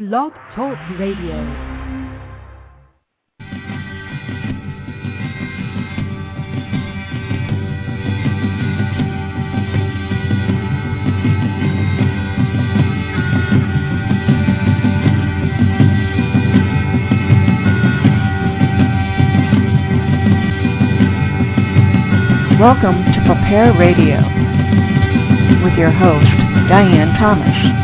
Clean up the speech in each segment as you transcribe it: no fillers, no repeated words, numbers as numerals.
Blog Talk Radio. Welcome to Prepare Radio with your host, Diane Thomas.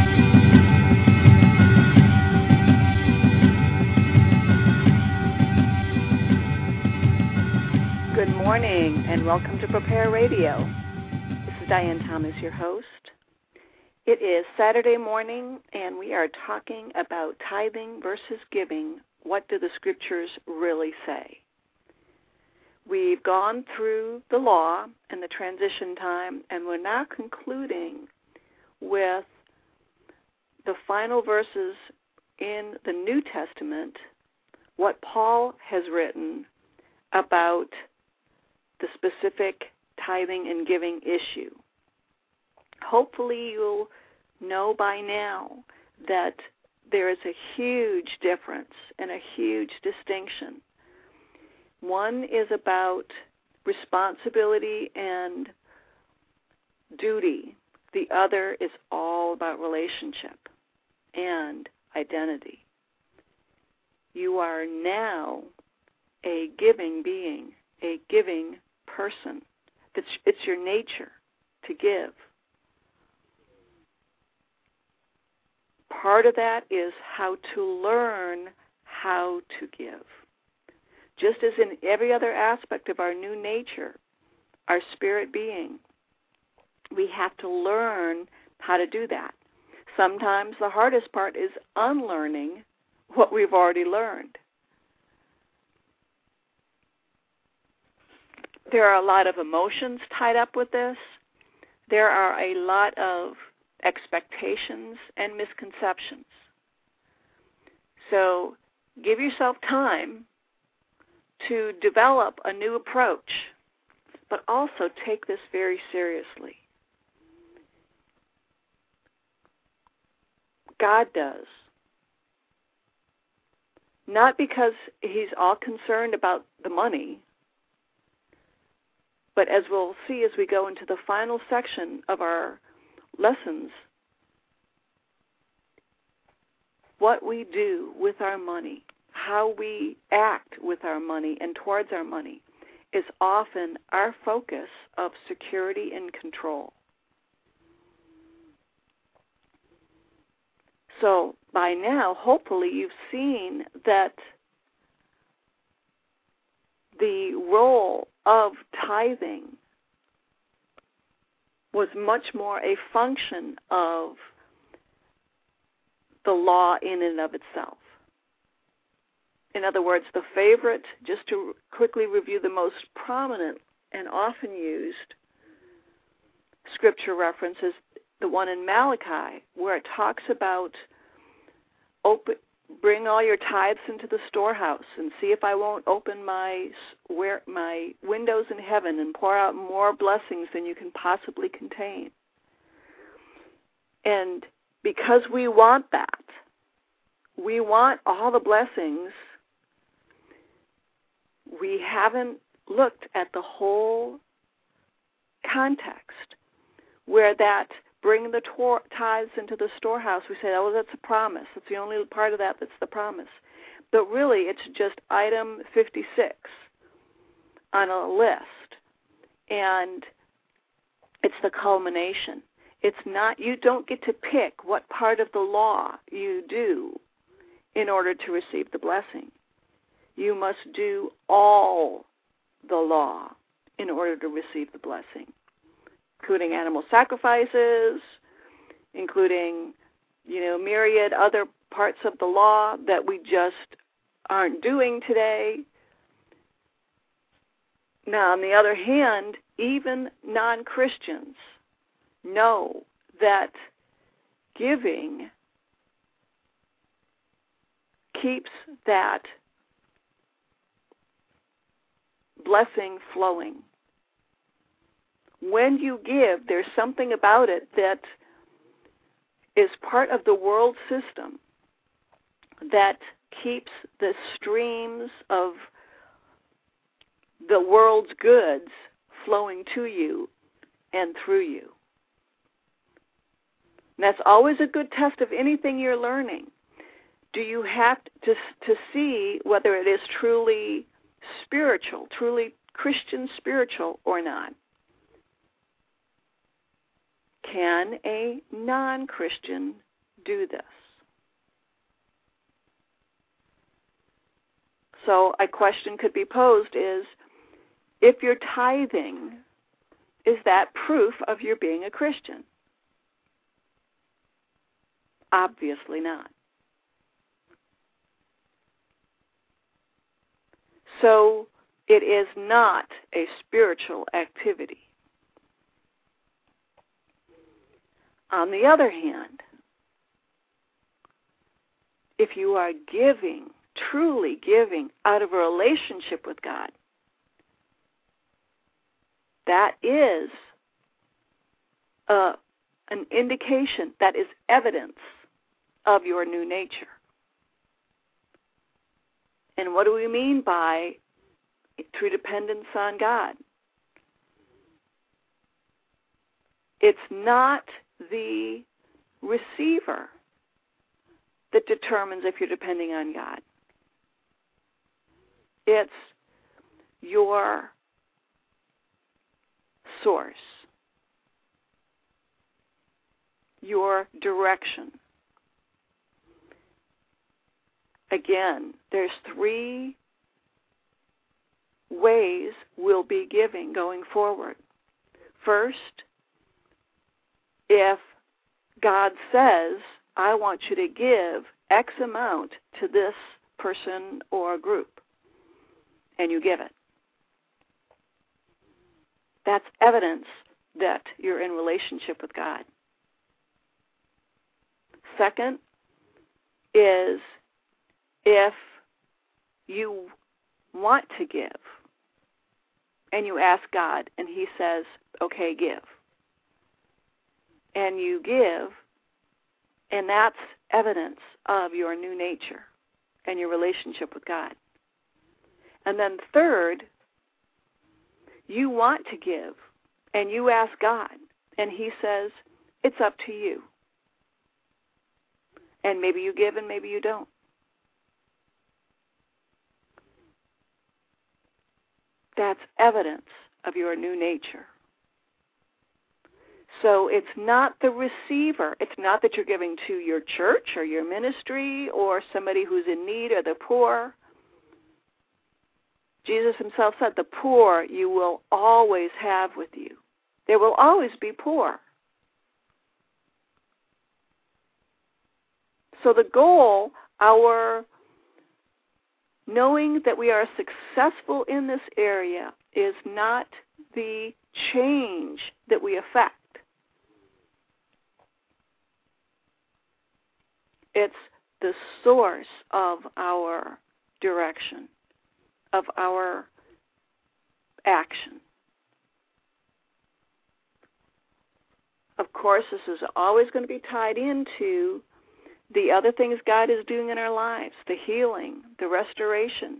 Good morning and welcome to Prepare Radio. This is Diane Thomas, your host. It is Saturday morning and we are talking about tithing versus giving. What do the scriptures really say? We've gone through the law and the transition time, and we're now concluding with the final verses in the New Testament, what Paul has written about the specific tithing and giving issue. Hopefully you'll know by now that there is a huge difference and a huge distinction. One is about responsibility and duty. The other is all about relationship and identity. You are now a giving being, a giving person. It's your nature to give. Part of that is how to learn how to give. Just as in every other aspect of our new nature, our spirit being, we have to learn how to do that. Sometimes the hardest part is unlearning what we've already learned. There are a lot of emotions tied up with this. There are a lot of expectations and misconceptions. So give yourself time to develop a new approach, but also take this very seriously. God does. Not because he's all concerned about the money, but as we'll see as we go into the final section of our lessons, what we do with our money, how we act with our money and towards our money is often our focus of security and control. So by now, hopefully you've seen that the role of tithing was much more a function of the law in and of itself. In other words, the favorite, just to quickly review the most prominent and often used scripture reference is the one in Malachi, where it talks about bring all your tithes into the storehouse and see if I won't open my windows in heaven and pour out more blessings than you can possibly contain. And because we want that, we want all the blessings, we haven't looked at the whole context where that bring the tithes into the storehouse, we say, oh, that's a promise. That's the only part of that that's the promise. But really, it's just item 56 on a list. And it's the culmination. It's not, you don't get to pick what part of the law you do in order to receive the blessing. You must do all the law in order to receive the blessing, including animal sacrifices, including, myriad other parts of the law that we just aren't doing today. Now, on the other hand, even non-Christians know that giving keeps that blessing flowing. When you give, there's something about it that is part of the world system that keeps the streams of the world's goods flowing to you and through you. And that's always a good test of anything you're learning. Do you have to see whether it is truly spiritual, truly Christian spiritual or not? Can a non-Christian do this? So a question could be posed is, if you're tithing, is that proof of your being a Christian? Obviously not. So it is not a spiritual activity. On the other hand, if you are giving, truly giving out of a relationship with God, that is an indication, that is evidence of your new nature. And what do we mean by true dependence on God? It's not the receiver that determines if you're depending on God. It's your source, your direction. Again, there's 3 ways we'll be giving going forward. First, if God says, I want you to give X amount to this person or group, and you give it, that's evidence that you're in relationship with God. Second is if you want to give and you ask God and He says, okay, give. And you give, and that's evidence of your new nature and your relationship with God. And then third, you want to give, and you ask God, and He says, it's up to you. And maybe you give and maybe you don't. That's evidence of your new nature. So it's not the receiver. It's not that you're giving to your church or your ministry or somebody who's in need or the poor. Jesus Himself said, the poor you will always have with you. There will always be poor. So the goal, our knowing that we are successful in this area, is not the change that we affect. It's the source of our direction, of our action. Of course, this is always going to be tied into the other things God is doing in our lives, the healing, the restoration,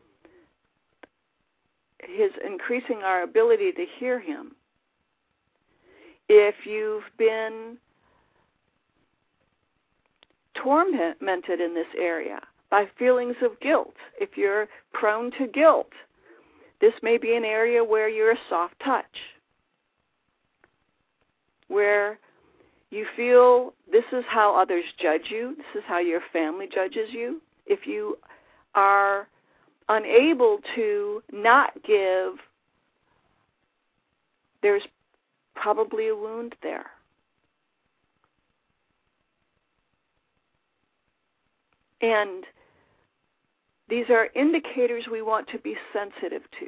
His increasing our ability to hear Him. If you've been tormented in this area by feelings of guilt, if you're prone to guilt, this may be an area where you're a soft touch, where you feel this is how others judge you, this is how your family judges you. If you are unable to not give, there's probably a wound there. And these are indicators we want to be sensitive to.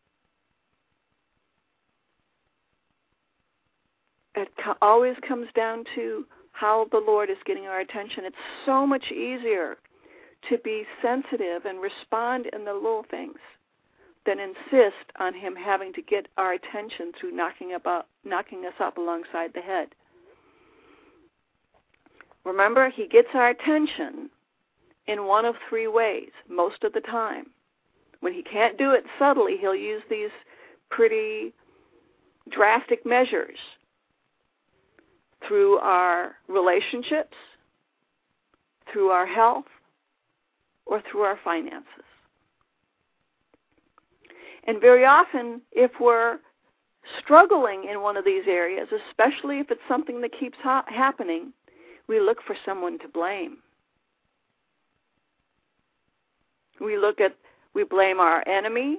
It always comes down to how the Lord is getting our attention. It's so much easier to be sensitive and respond in the little things than insist on Him having to get our attention through knocking us up alongside the head. Remember, He gets our attention in one of three ways most of the time. When he can't do it subtly, he'll use these pretty drastic measures through our relationships, through our health, or through our finances. And very often, if we're struggling in one of these areas, especially if it's something that keeps happening, we look for someone to blame. We blame our enemy,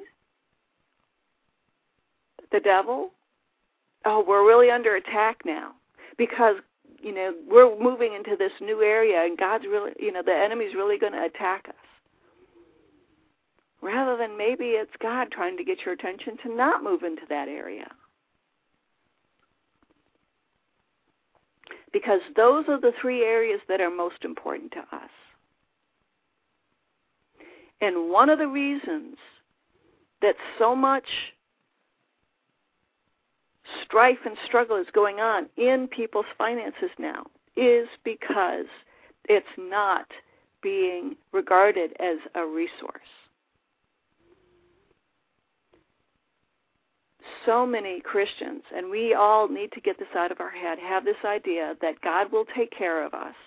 the devil. Oh, we're really under attack now because, we're moving into this new area and God's really, the enemy's really going to attack us. Rather than maybe it's God trying to get your attention to not move into that area. Because those are the three areas that are most important to us. And one of the reasons that so much strife and struggle is going on in people's finances now is because it's not being regarded as a resource. So many Christians, and we all need to get this out of our head, have this idea that God will take care of us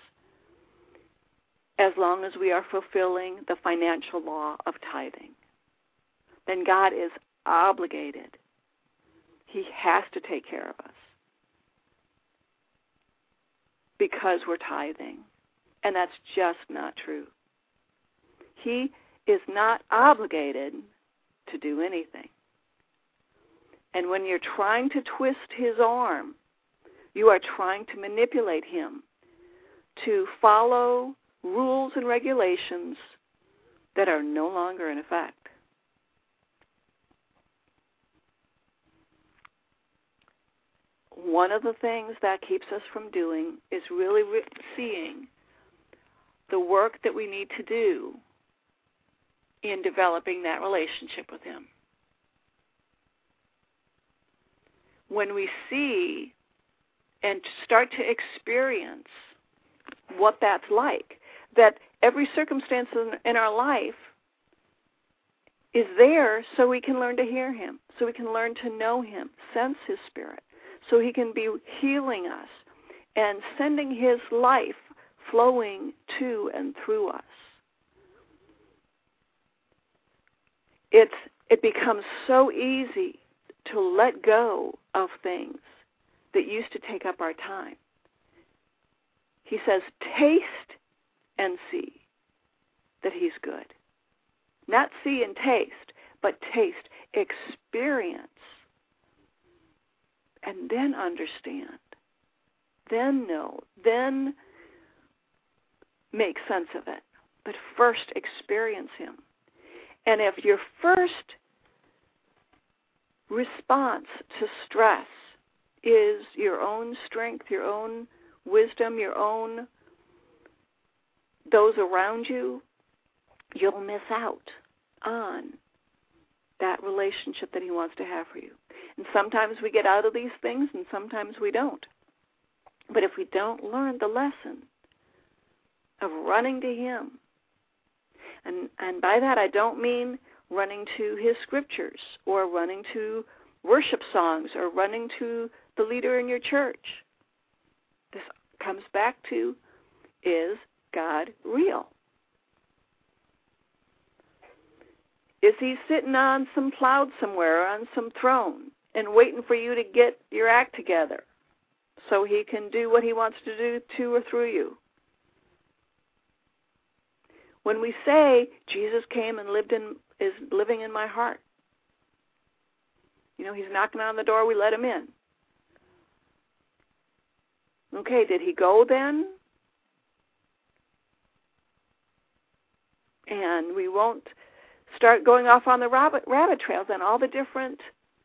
as long as we are fulfilling the financial law of tithing. Then God is obligated. He has to take care of us because we're tithing. And that's just not true. He is not obligated to do anything. And when you're trying to twist his arm, you are trying to manipulate him to follow rules and regulations that are no longer in effect. One of the things that keeps us from doing is really seeing the work that we need to do in developing that relationship with him. When we see and start to experience what that's like, that every circumstance in our life is there so we can learn to hear him, so we can learn to know him, sense his spirit, so he can be healing us and sending his life flowing to and through us. It becomes so easy to let go of things that used to take up our time. He says, taste and see that he's good. Not see and taste, but taste, experience, and then understand, then know, then make sense of it. But first experience him. And if your first response to stress is your own strength, your own wisdom, your own, those around you, you'll miss out on that relationship that he wants to have for you. And sometimes we get out of these things and sometimes we don't. But if we don't learn the lesson of running to him, and by that I don't mean running to his scriptures or running to worship songs or running to the leader in your church. This comes back to, is God real? Is he sitting on some cloud somewhere, on some throne, and waiting for you to get your act together so he can do what he wants to do to or through you? When we say, Jesus came and is living in my heart, he's knocking on the door, we let him in. Okay, did he go then? And we won't start going off on the rabbit trails and all the different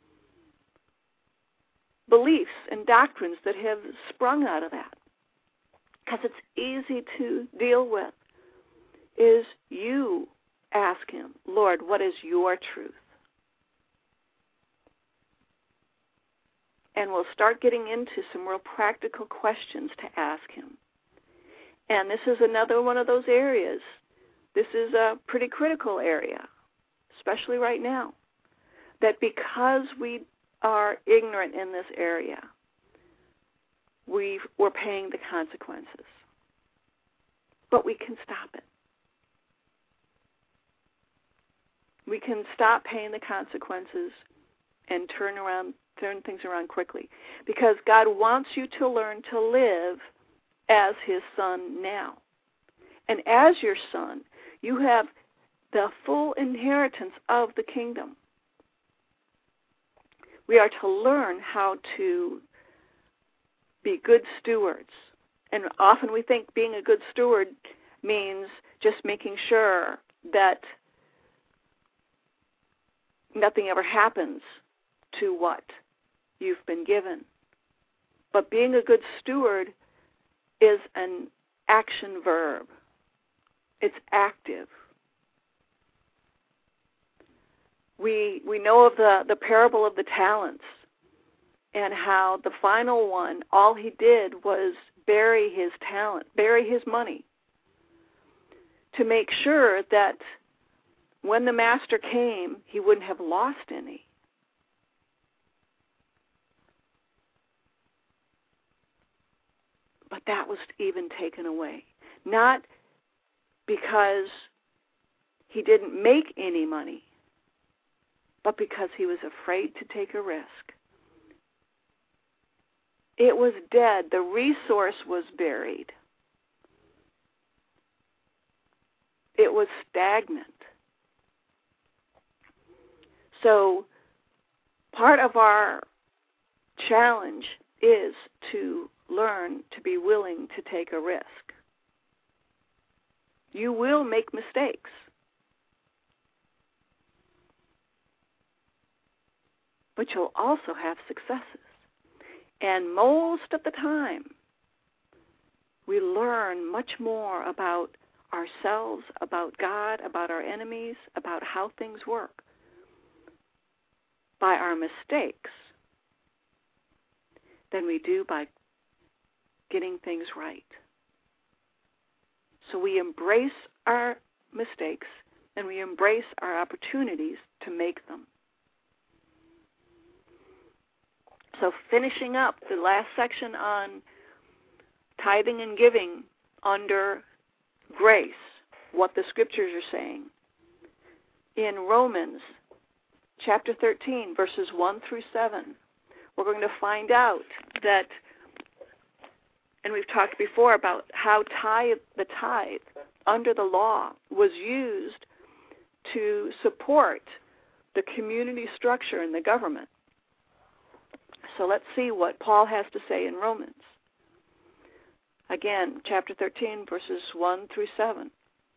beliefs and doctrines that have sprung out of that. Because it's easy to deal with. Is you ask him, Lord, what is your truth? And we'll start getting into some real practical questions to ask him. And this is another one of those areas this is a pretty critical area, especially right now, that because we are ignorant in this area, we're paying the consequences. But we can stop it. We can stop paying the consequences and turn things around quickly. Because God wants you to learn to live as His son now. And as your son, you have the full inheritance of the kingdom. We are to learn how to be good stewards. And often we think being a good steward means just making sure that nothing ever happens to what you've been given. But being a good steward is an action verb. It's active. We know of the parable of the talents and how the final one, all he did was bury his talent, bury his money, to make sure that when the master came, he wouldn't have lost any. But that was even taken away. Not because he didn't make any money, but because he was afraid to take a risk. It was dead. The resource was buried. It was stagnant. So part of our challenge is to learn to be willing to take a risk. You will make mistakes. But you'll also have successes. And most of the time, we learn much more about ourselves, about God, about our enemies, about how things work by our mistakes than we do by getting things right. So we embrace our mistakes and we embrace our opportunities to make them. So finishing up the last section on tithing and giving under grace, what the scriptures are saying. In Romans chapter 13, verses 1 through 7, we're going to find out that, and we've talked before about how the tithe under the law was used to support the community structure in the government. So let's see what Paul has to say in Romans. Again, chapter 13, verses 1 through 7.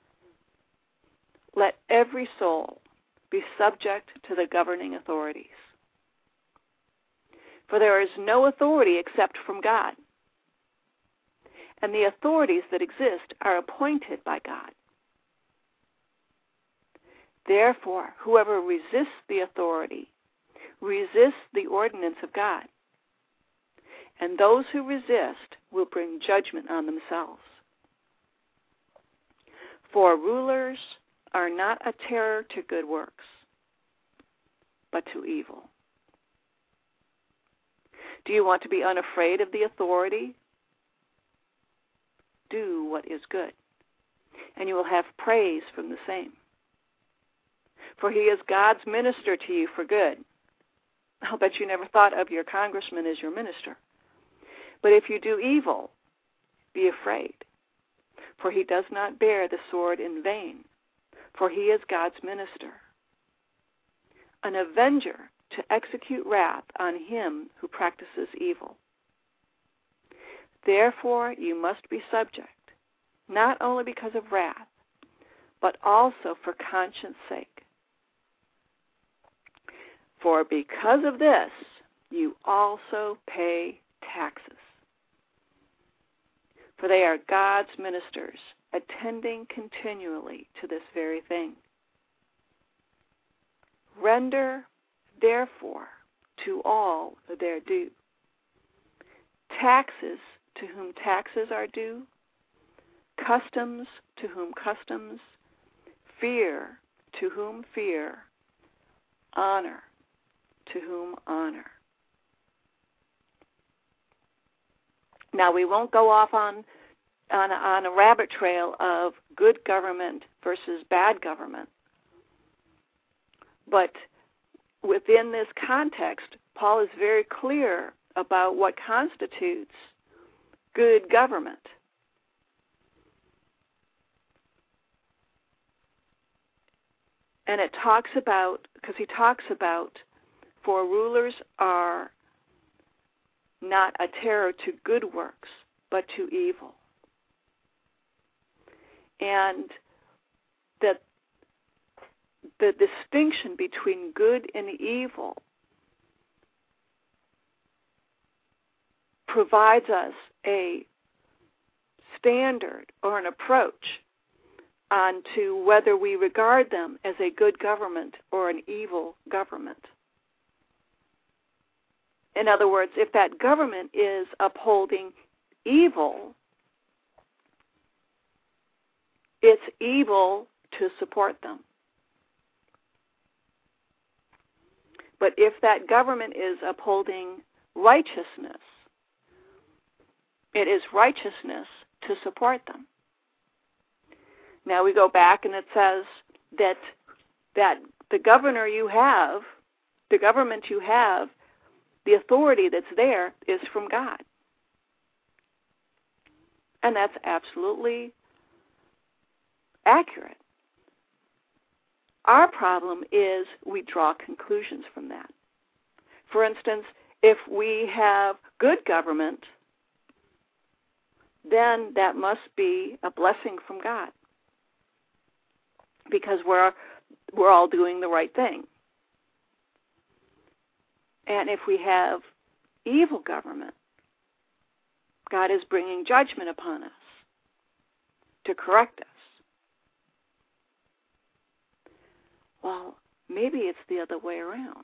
Let every soul be subject to the governing authorities. For there is no authority except from God, and the authorities that exist are appointed by God. Therefore, whoever resists the authority resists the ordinance of God, and those who resist will bring judgment on themselves. For rulers are not a terror to good works, but to evil. Do you want to be unafraid of the authority? Do what is good, and you will have praise from the same. For he is God's minister to you for good. I'll bet you never thought of your congressman as your minister. But if you do evil, be afraid, for he does not bear the sword in vain, for he is God's minister, an avenger to execute wrath on him who practices evil. Therefore you must be subject, not only because of wrath, but also for conscience sake. For because of this, you also pay taxes. For they are God's ministers, attending continually to this very thing. Render, therefore, to all their due. Taxes to whom taxes are due, customs to whom customs, fear, to whom fear, honor, to whom honor. Now, we won't go off on a rabbit trail of good government versus bad government. But within this context, Paul is very clear about what constitutes good government. And it talks about, because he talks about, for rulers are not a terror to good works, but to evil. And that the distinction between good and evil provides us a standard or an approach onto whether we regard them as a good government or an evil government. In other words, if that government is upholding evil, it's evil to support them. But if that government is upholding righteousness, it is righteousness to support them. Now we go back and it says that the governor you have, the government you have, the authority that's there is from God. And that's absolutely accurate. Our problem is we draw conclusions from that. For instance, if we have good government, then that must be a blessing from God, because we're all doing the right thing. And if we have evil government, God is bringing judgment upon us to correct us. Well, maybe it's the other way around.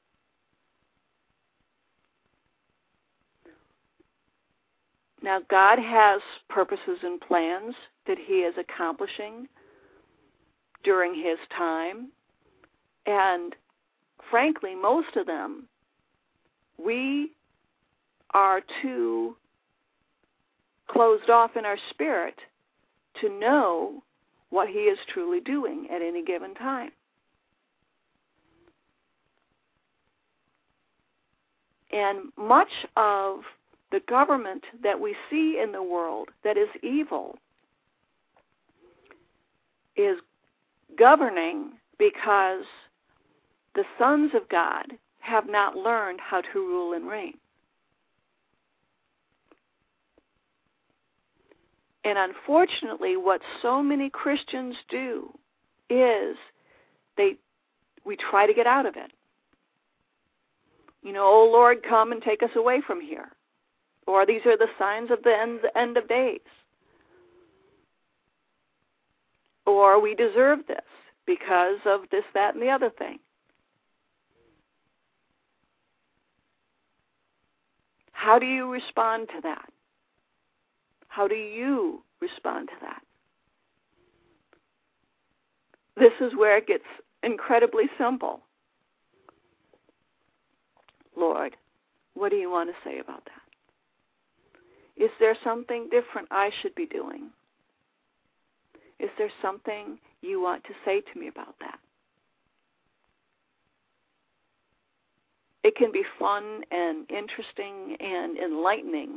Now, God has purposes and plans that He is accomplishing during His time, and frankly, most of them, we are too closed off in our spirit to know what He is truly doing at any given time. And much of the government that we see in the world that is evil is governing because the sons of God have not learned how to rule and reign. And unfortunately, what so many Christians do is we try to get out of it. You know, oh Lord, come and take us away from here. Or these are the signs of the end of days. Or we deserve this because of this, that, and the other thing. How do you respond to that? How do you respond to that? This is where it gets incredibly simple. Lord, what do you want to say about that? Is there something different I should be doing? Is there something you want to say to me about that? It can be fun and interesting and enlightening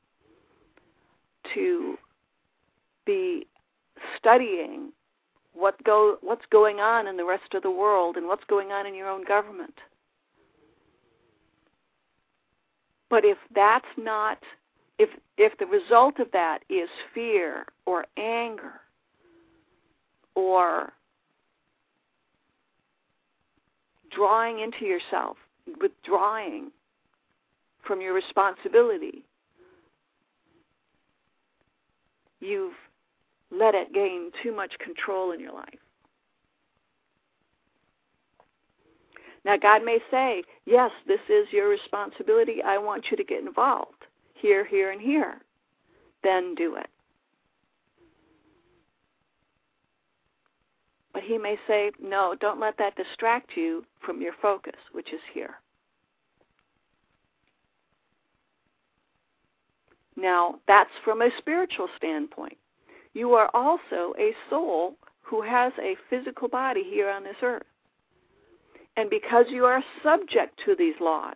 to be studying what's going on in the rest of the world and what's going on in your own government. But if that's not, if the result of that is fear or anger or drawing into yourself, withdrawing from your responsibility, you've let it gain too much control in your life. Now, God may say, yes, this is your responsibility. I want you to get involved here, here, and here. Then do it. But But he may say, no, don't let that distract you from your focus, which is here. Now, that's from a spiritual standpoint. You are also a soul who has a physical body here on this earth. And because you are subject to these laws,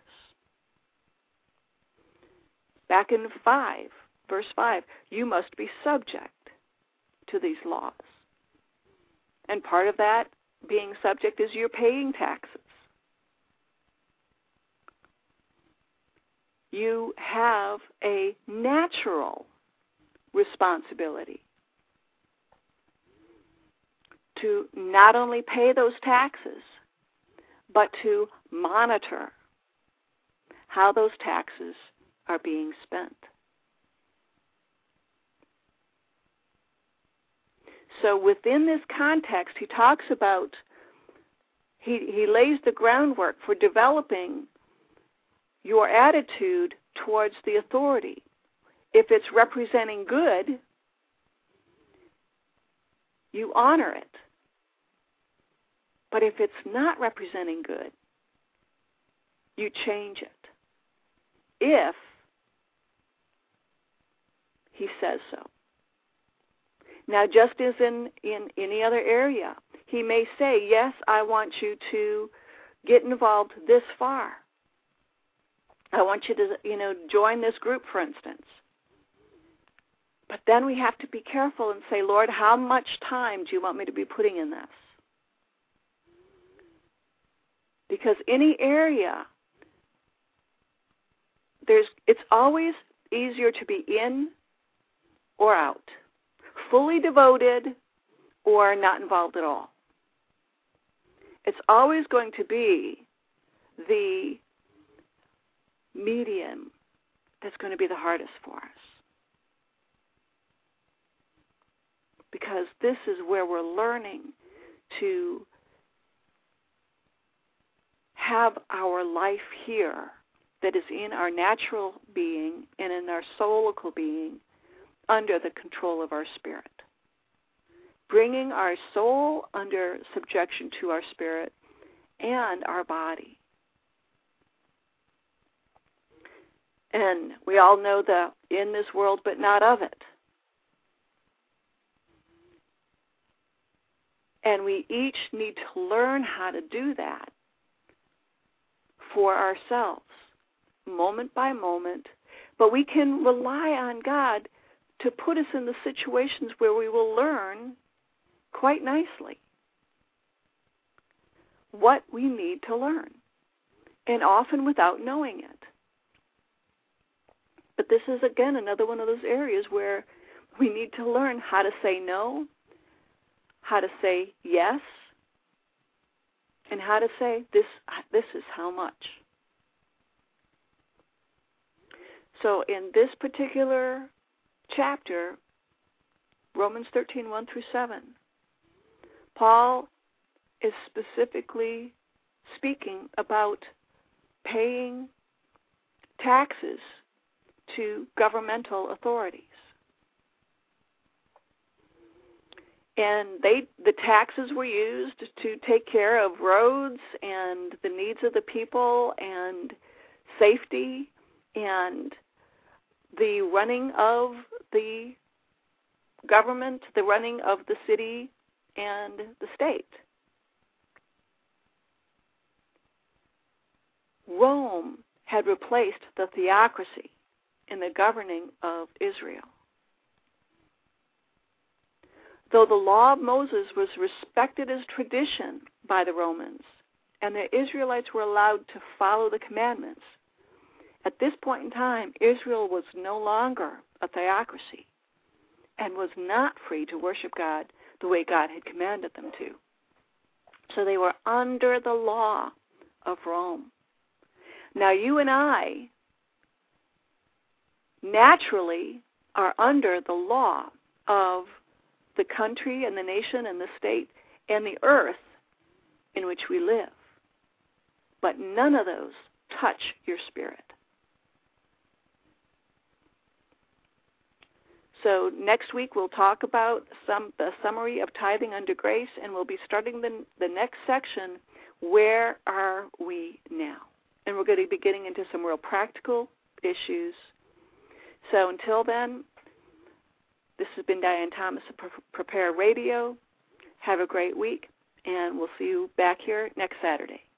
back in verse 5, you must be subject to these laws. And part of that being subject is you're paying taxes. You have a natural responsibility to not only pay those taxes, but to monitor how those taxes are being spent. So within this context, he talks about, he lays the groundwork for developing your attitude towards the authority. If it's representing good, you honor it. But if it's not representing good, you change it. If he says so. Now, just as in any other area, he may say, yes, I want you to get involved this far. I want you to, join this group, for instance. But then we have to be careful and say, Lord, how much time do you want me to be putting in this? Because any area, it's always easier to be in or out, fully devoted or not involved at all. It's always going to be the medium that's going to be the hardest for us. Because this is where we're learning to have our life here that is in our natural being and in our soulical being under the control of our spirit. Bringing our soul under subjection to our spirit and our body. And we all know the in this world but not of it. And we each need to learn how to do that for ourselves, moment by moment. But we can rely on God to put us in the situations where we will learn quite nicely what we need to learn, and often without knowing it. But this is, again, another one of those areas where we need to learn how to say no, how to say yes, and how to say this is how much. So in this particular chapter, Romans 13, 1 through 7, Paul is specifically speaking about paying taxes to governmental authorities. And the taxes were used to take care of roads and the needs of the people and safety and the running of the government, the running of the city and the state. Rome had replaced the theocracy in the governing of Israel. Though the law of Moses was respected as tradition by the Romans, and the Israelites were allowed to follow the commandments, at this point in time, Israel was no longer a theocracy and was not free to worship God the way God had commanded them to. So they were under the law of Rome. Now you and I naturally are under the law of the country and the nation and the state and the earth in which we live. But none of those touch your spirit. So next week we'll talk about the summary of tithing under grace, and we'll be starting the next section, where are we now? And we're going to be getting into some real practical issues. So until then, this has been Diane Thomas of Prepare Radio. Have a great week, and we'll see you back here next Saturday.